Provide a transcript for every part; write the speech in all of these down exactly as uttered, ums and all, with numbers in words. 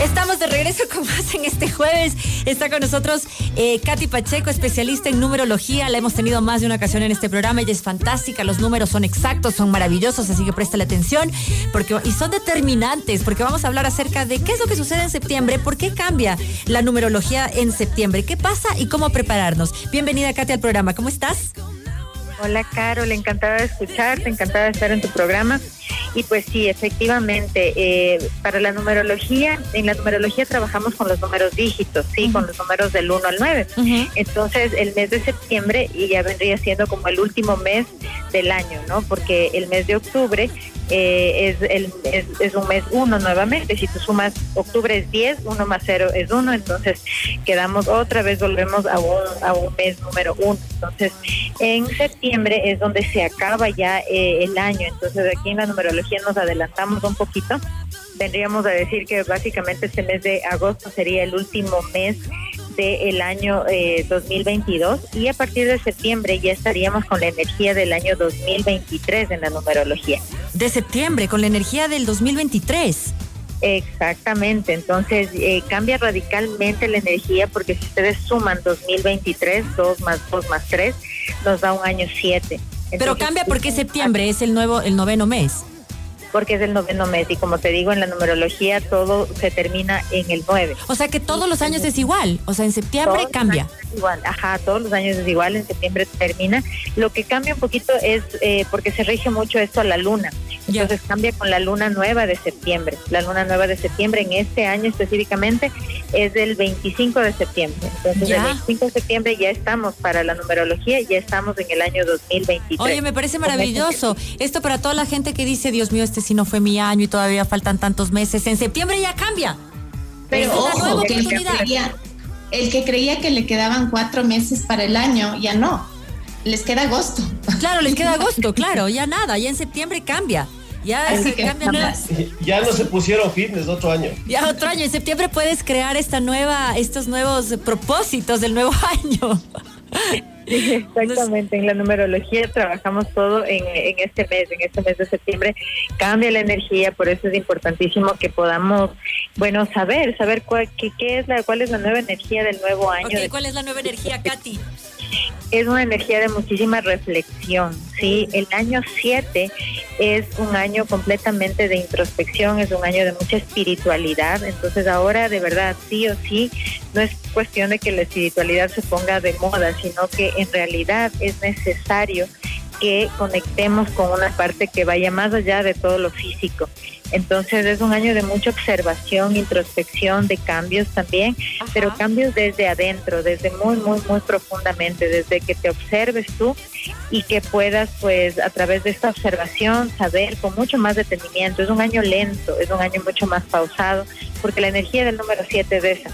Estamos de regreso con más en este jueves. Está con nosotros eh, Katy Pacheco, especialista en numerología. La hemos tenido más de una ocasión en este programa. Ella es fantástica, los números son exactos, son maravillosos, así que préstale atención porque, y son determinantes, porque vamos a hablar acerca de qué es lo que sucede en septiembre, por qué cambia la numerología en septiembre, qué pasa y cómo prepararnos. Bienvenida, Katy, al programa. ¿Cómo estás? Hola, Carol, encantada de escucharte, encantada de estar en tu programa. Y pues sí, efectivamente, eh, para la numerología, en la numerología trabajamos con los números dígitos, sí, uh-huh. con los números del uno al nueve. Uh-huh. Entonces, el mes de septiembre y ya vendría siendo como el último mes del año, ¿no? Porque el mes de octubre eh, es, el, es, es un mes uno nuevamente. Si tú sumas octubre es diez, uno más cero es uno, entonces quedamos otra vez, volvemos a un, a un mes número uno. Entonces, en septiembre es donde se acaba ya eh, el año. Entonces, aquí en la numerología nos adelantamos un poquito. Vendríamos a decir que básicamente este mes de agosto sería el último mes del año eh, dos mil veintidós, y a partir de septiembre ya estaríamos con la energía del año dos mil veintitrés en la numerología. De septiembre, con la energía del dos mil veintitrés. Exactamente, entonces eh, cambia radicalmente la energía, porque si ustedes suman dos mil veintitrés, dos más dos más tres, nos da un año siete. Entonces, pero cambia porque septiembre es el nuevo, el noveno mes. Porque es el noveno mes, y como te digo, en la numerología todo se termina en el nueve. O sea que todos los años es igual, o sea, en septiembre todos cambia. Es igual, ajá, todos los años es igual, en septiembre termina. Lo que cambia un poquito es eh, porque se rige mucho esto a la luna. Entonces ya cambia con la luna nueva de septiembre. La luna nueva de septiembre en este año específicamente es del veinticinco de septiembre. Entonces, el veinticinco de septiembre ya estamos para la numerología, ya estamos en el año dos mil veintitrés. Oye, me parece maravilloso. Esto para toda la gente que dice, Dios mío, este sí no fue mi año y todavía faltan tantos meses. En septiembre ya cambia. Pero es ojo, nueva que el que, creía, el que creía que le quedaban cuatro meses para el año, ya no. Les queda agosto. Claro, les queda agosto, claro, ya nada, ya en septiembre cambia. Ya se cambia nueva. Ya no se pusieron fitness otro año. Ya otro año, en septiembre puedes crear esta nueva, estos nuevos propósitos del nuevo año. Exactamente, en la numerología trabajamos todo en, en este mes, en este mes de septiembre cambia la energía, por eso es importantísimo que podamos, bueno, saber, saber cuál, qué, qué es la, cuál es la nueva energía del nuevo año. Okay, ¿cuál es la nueva energía, Katy? Es una energía de muchísima reflexión, ¿sí? El año siete es un año completamente de introspección, es un año de mucha espiritualidad, entonces ahora de verdad, sí o sí, no es cuestión de que la espiritualidad se ponga de moda, sino que en realidad es necesario que conectemos con una parte que vaya más allá de todo lo físico. Entonces es un año de mucha observación, introspección, de cambios también, ajá, pero cambios desde adentro, desde muy, muy, muy profundamente, desde que te observes tú y que puedas, pues, a través de esta observación, saber con mucho más detenimiento. Es un año lento, es un año mucho más pausado, porque la energía del número siete es esa.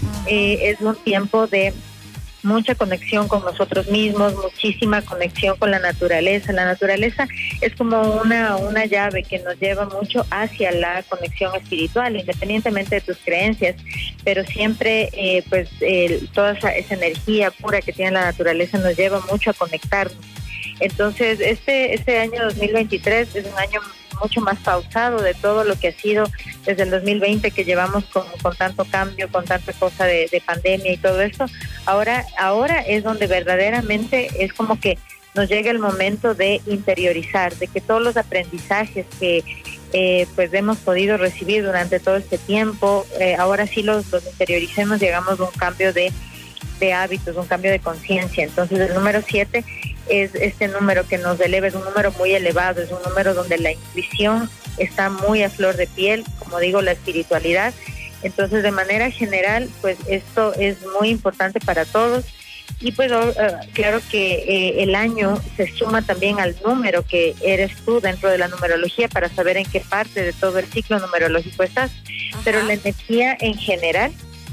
Eh, es un tiempo de mucha conexión con nosotros mismos, muchísima conexión con la naturaleza. La naturaleza es como una, una llave que nos lleva mucho hacia la conexión espiritual, independientemente de tus creencias, pero siempre eh, pues eh, toda esa, esa energía pura que tiene la naturaleza nos lleva mucho a conectarnos. Entonces este, este año dos mil veintitrés es un año mucho más pausado de todo lo que ha sido desde el dos mil veinte, que llevamos con, con tanto cambio, con tanta cosa de, de pandemia y todo esto. Ahora, ahora es donde verdaderamente es como que nos llega el momento de interiorizar, de que todos los aprendizajes que eh, pues hemos podido recibir durante todo este tiempo, eh, ahora sí los, los interioricemos, llegamos a un cambio de, de hábitos, un cambio de conciencia. Entonces el número siete es este número que nos eleva, es un número muy elevado, es un número donde la intuición está muy a flor de piel, como digo, la espiritualidad. Entonces, de manera general, pues esto es muy importante para todos. Y pues uh, claro que eh, el año se suma también al número que eres tú dentro de la numerología para saber en qué parte de todo el ciclo numerológico estás. Ajá. Pero la energía en general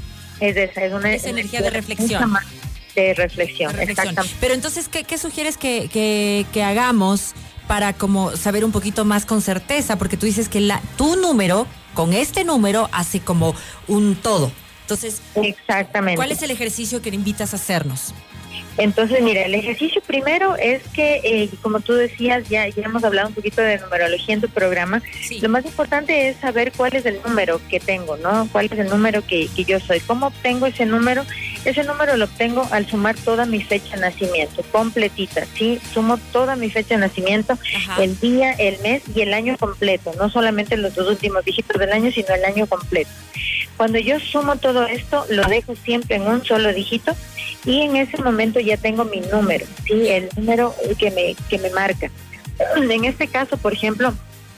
es esa, es una es energía, energía de reflexión. De reflexión, de reflexión. Exactamente. Pero entonces, ¿qué, qué sugieres que, que, que hagamos para como saber un poquito más con certeza? Porque tú dices que la, tu número, con este número, hace como un todo. Entonces, exactamente. ¿Cuál es el ejercicio que le invitas a hacernos? Entonces, mira, el ejercicio primero es que, eh, como tú decías, ya, ya hemos hablado un poquito de numerología en tu programa. Sí. Lo más importante es saber cuál es el número que tengo, ¿no? Cuál es el número que, que yo soy. ¿Cómo obtengo ese número? Ese número lo obtengo al sumar toda mi fecha de nacimiento, completita, ¿sí? Sumo toda mi fecha de nacimiento, Ajá. el día, el mes y el año completo, no solamente los dos últimos dígitos del año, sino el año completo. Cuando yo sumo todo esto, lo dejo siempre en un solo dígito y en ese momento ya tengo mi número, ¿sí? El número que me, que me marca. En este caso, por ejemplo,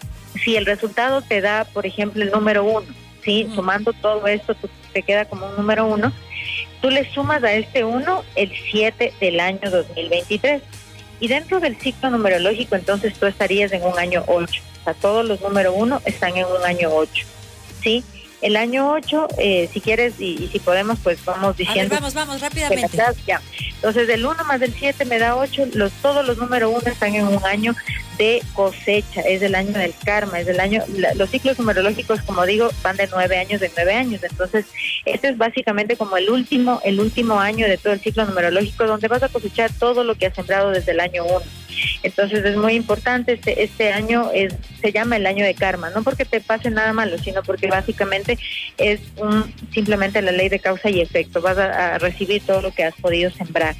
si el resultado te da, por ejemplo, el número uno, ¿sí? Uh-huh. Sumando todo esto, te queda como un número uno. Tú le sumas a este uno el siete del año dos mil veintitrés. Y dentro del ciclo numerológico, entonces tú estarías en un año ocho. O sea, todos los número uno están en un año ocho, ¿sí? El año ocho, eh, si quieres y, y si podemos, pues vamos diciendo. A ver, vamos, vamos, rápidamente. Ya. Entonces, el uno más el siete me da ocho. Los, todos los número uno están en un año de cosecha. Es el año del karma. Es el año. La, los ciclos numerológicos, como digo, van de nueve años, de nueve años. Entonces, este es básicamente como el último, el último año de todo el ciclo numerológico, donde vas a cosechar todo lo que has sembrado desde el año uno. Entonces es muy importante, este este año es se llama el año de karma, no porque te pase nada malo, sino porque básicamente es un simplemente la ley de causa y efecto, vas a, a recibir todo lo que has podido sembrar.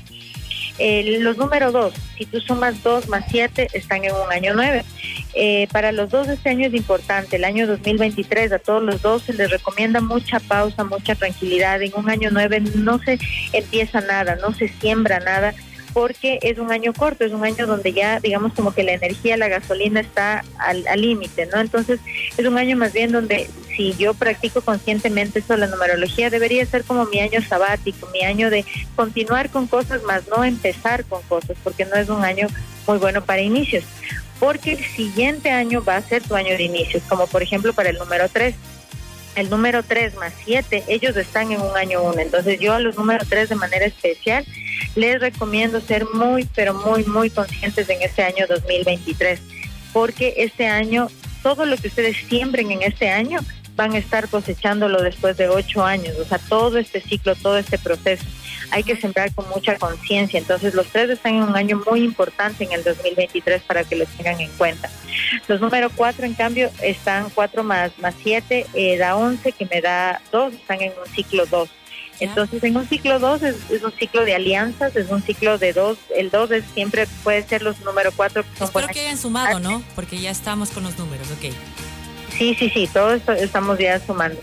Eh, los números dos, si tú sumas dos más siete, están en un año nueve. Eh, para los dos este año es importante, el año dos mil veintitrés, a todos los dos se les recomienda mucha pausa, mucha tranquilidad. En un año nueve no se empieza nada, no se siembra nada, porque es un año corto, es un año donde ya, digamos, como que la energía, la gasolina está al límite, ¿no? Entonces, es un año más bien donde, si yo practico conscientemente esto, la numerología, debería ser como mi año sabático, mi año de continuar con cosas, más no empezar con cosas, porque no es un año muy bueno para inicios, porque el siguiente año va a ser tu año de inicios, como por ejemplo para el número tres. El número tres más siete, ellos están en un año uno. Entonces yo a los números tres de manera especial les recomiendo ser muy, pero muy, muy conscientes en este año dos mil veintitrés, porque este año, todo lo que ustedes siembren en este año, van a estar cosechándolo después de ocho años. O sea, todo este ciclo, todo este proceso, hay que sembrar con mucha conciencia. Entonces los tres están en un año muy importante en el dos mil veintitrés para que los tengan en cuenta. Los números cuatro, en cambio, están cuatro más siete, eh, da once, que me da dos, están en un ciclo dos. Entonces, en un ciclo dos es, es un ciclo de alianzas, es un ciclo de dos. El dos es siempre puede ser los número cuatro. Que son Espero que hayan sumado, ¿no? Porque ya estamos con los números, ok. Sí, sí, sí, todo esto estamos ya sumando.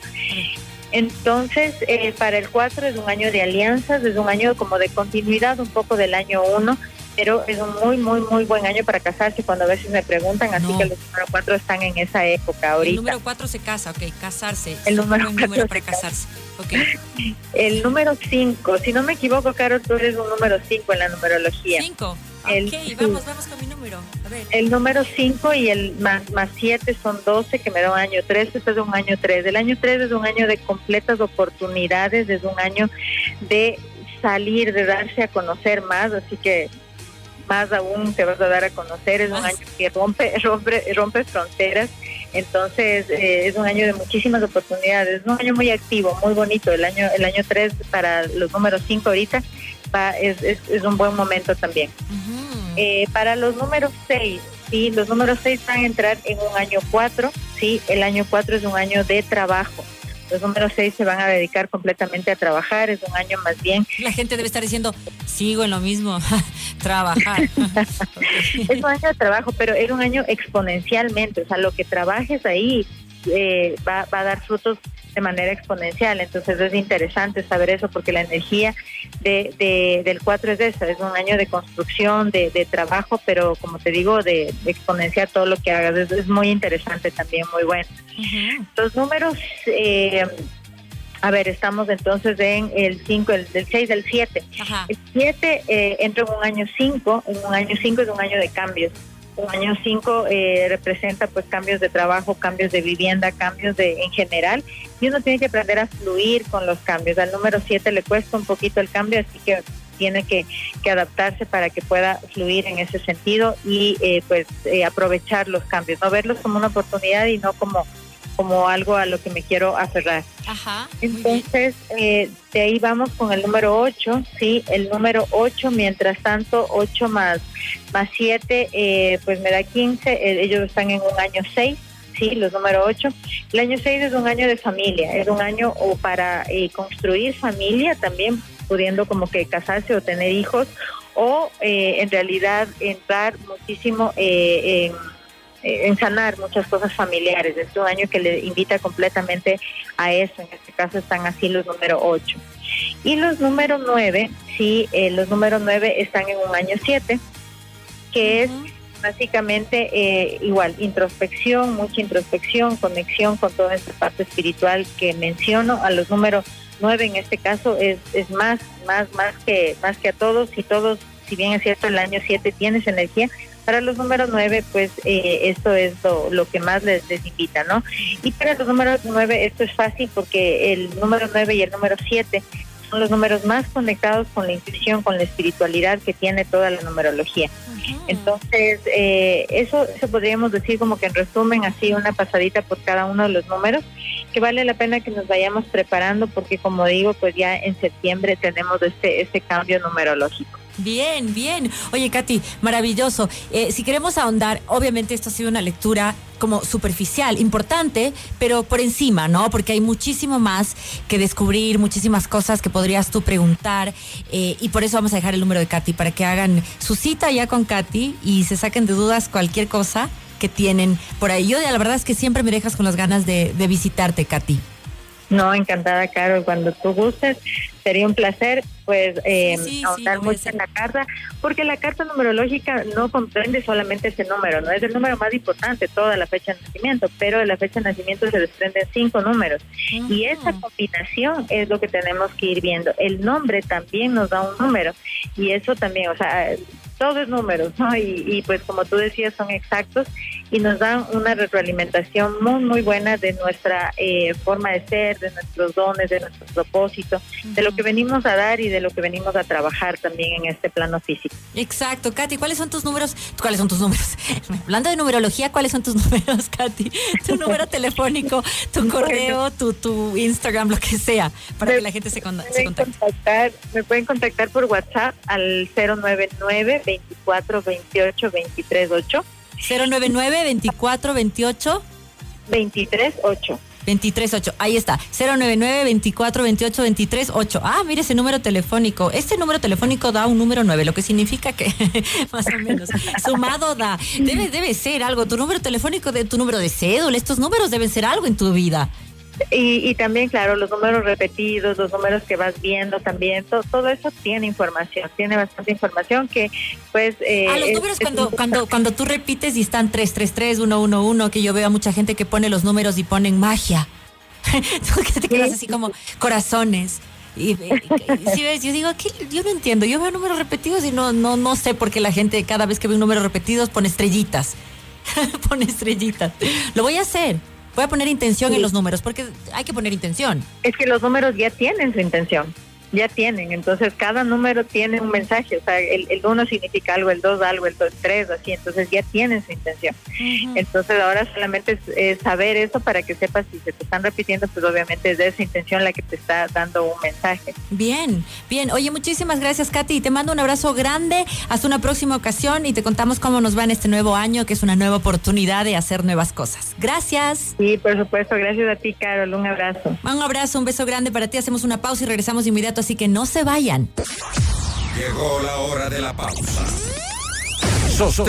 Entonces, eh, para el cuatro es un año de alianzas, es un año como de continuidad un poco del año uno, pero es un muy, muy, muy buen año para casarse, cuando a veces me preguntan, así no. que los número cuatro están en esa época ahorita. El número cuatro se casa, ok, casarse. El número cuatro número para casarse, ok. El número cinco, si no me equivoco, Carol, tú eres un número cinco en la numerología. cinco, el, ok, sí. vamos, vamos con mi número. A ver. El número cinco y el más, más siete son doce, que me da un año tres, este es un año tres. El año tres es un año de completas oportunidades, es un año de salir, de darse a conocer más, así que más aún te vas a dar a conocer. Es un año que rompe, rompe, rompe fronteras. Entonces eh, es un año de muchísimas oportunidades, es un año muy activo, muy bonito. El año el año tres para los números cinco ahorita va, es, es, es un buen momento también. Uh-huh. Eh, para los números seis, sí, los números seis van a entrar en un año cuatro, sí, el año cuatro es un año de trabajo. Los números seis se van a dedicar completamente a trabajar, es un año más bien. La gente debe estar diciendo, sigo en lo mismo, trabajar. Es un año de trabajo, pero es un año exponencialmente, o sea, lo que trabajes ahí eh, va, va a dar frutos de manera exponencial. Entonces es interesante saber eso, porque la energía de, de del cuatro es esa, es un año de construcción, de, de trabajo, pero como te digo, de, de exponenciar todo lo que hagas. Es, es muy interesante también, muy bueno. Uh-huh. Los números, eh, a ver, estamos entonces en el cinco, el del seis, del siete. Uh-huh. El siete eh, entra en un año cinco, en un año cinco es un año de cambios. Un año cinco eh, representa pues cambios de trabajo, cambios de vivienda, cambios de en general, y uno tiene que aprender a fluir con los cambios. Al número siete le cuesta un poquito el cambio, así que tiene que, que adaptarse para que pueda fluir en ese sentido y eh, pues eh, aprovechar los cambios, no verlos como una oportunidad y no como como algo a lo que me quiero aferrar. Ajá. Entonces, eh, de ahí vamos con el número ocho, ¿sí? El número ocho, mientras tanto, ocho más, más siete, eh, pues me da quince, eh, ellos están en un año seis. Sí, los número ocho. El año seis es un año de familia, es un año o para eh, construir familia, también pudiendo como que casarse o tener hijos, o eh, en realidad entrar muchísimo eh, en, en sanar muchas cosas familiares. Es un año que le invita completamente a eso. En este caso están así los número ocho. Y los número nueve, sí, eh, los número nueve están en un año siete, que es básicamente eh, igual, introspección, mucha introspección, conexión con toda esta parte espiritual que menciono. A los números nueve en este caso es, es más, más, más que, más que a todos, y todos, si bien es cierto, el año siete tienes energía, para los números nueve, pues eh, esto es lo, lo que más les, les invita, ¿no? Y para los números nueve esto es fácil porque el número nueve y el número siete son los números más conectados con la intuición, con la espiritualidad que tiene toda la numerología. Uh-huh. Entonces, eh, eso, eso podríamos decir como que en resumen, así una pasadita por cada uno de los números, que vale la pena que nos vayamos preparando porque, como digo, pues ya en septiembre tenemos este, este cambio numerológico. Bien, bien. Oye, Katy, maravilloso. Eh, si queremos ahondar, obviamente esto ha sido una lectura como superficial, importante, pero por encima, ¿no? Porque hay muchísimo más que descubrir, muchísimas cosas que podrías tú preguntar, eh, y por eso vamos a dejar el número de Katy, para que hagan su cita ya con Katy y se saquen de dudas cualquier cosa que tienen por ahí. Yo, la verdad es que siempre me dejas con las ganas de, de visitarte, Katy. No, encantada, Caro, cuando tú gustes, sería un placer, pues, eh, sí, sí, ahondar sí, mucho en la carta, porque la carta numerológica no comprende solamente ese número, no es el número más importante, toda la fecha de nacimiento, pero de la fecha de nacimiento se desprenden cinco números, uh-huh. y esa combinación es lo que tenemos que ir viendo. El nombre también nos da un número, y eso también, o sea, todo es números, ¿no? Y, y pues como tú decías, son exactos y nos dan una retroalimentación muy, muy buena de nuestra eh, forma de ser, de nuestros dones, de nuestro propósito, uh-huh. de lo que venimos a dar y de lo que venimos a trabajar también en este plano físico. Exacto, Katy, ¿cuáles son tus números? ¿Cuáles son tus números? Hablando de numerología, ¿cuáles son tus números, Katy? Tu número telefónico, tu correo, tu, tu Instagram, lo que sea, para me, que la gente se, con, se contacte. Contactar, me pueden contactar por WhatsApp al cero nueve nueve, veinticuatro veintiocho, veintitrés ocho. cero nueve nueve, veinticuatro veintiocho, veintitrés ocho. veintitrés ocho, ahí está, cero nueve nueve, veinticuatro veintiocho, veintitrés ocho. Ah, mire ese número telefónico. Este número telefónico da un número nueve, lo que significa que, más o menos, sumado da. Debe, debe ser algo, tu número telefónico, de tu número de cédula, estos números deben ser algo en tu vida. Y, y también, claro, los números repetidos, los números que vas viendo también, todo, todo eso tiene información, tiene bastante información que, pues... Eh, ah, los es, números es cuando, cuando, cuando tú repites y están tres tres tres, uno uno uno, que yo veo a mucha gente que pone los números y ponen magia. Tú que te quedas así como corazones. Y, y, y si ves, yo digo, ¿qué? Yo no entiendo, yo veo números repetidos y no, no, no sé por qué la gente cada vez que ve un número repetido pone estrellitas. Pone estrellitas. Lo voy a hacer. Voy a poner intención sí. en los números, porque hay que poner intención. Es que los números ya tienen su intención, ya tienen, entonces cada número tiene un mensaje, o sea, el, el uno significa algo, el dos algo, el dos, tres, así, entonces ya tienen su intención. Uh-huh. Entonces ahora solamente es, es saber eso para que sepas si se te están repitiendo, pues obviamente es de esa intención la que te está dando un mensaje. Bien, bien. Oye, muchísimas gracias, Katy, y te mando un abrazo grande, hasta una próxima ocasión y te contamos cómo nos va en este nuevo año, que es una nueva oportunidad de hacer nuevas cosas. Gracias. Sí, por supuesto, gracias a ti, Carol, un abrazo. Un abrazo, un beso grande para ti, hacemos una pausa y regresamos de inmediato, así que no se vayan. Llegó la hora de la pausa. Sos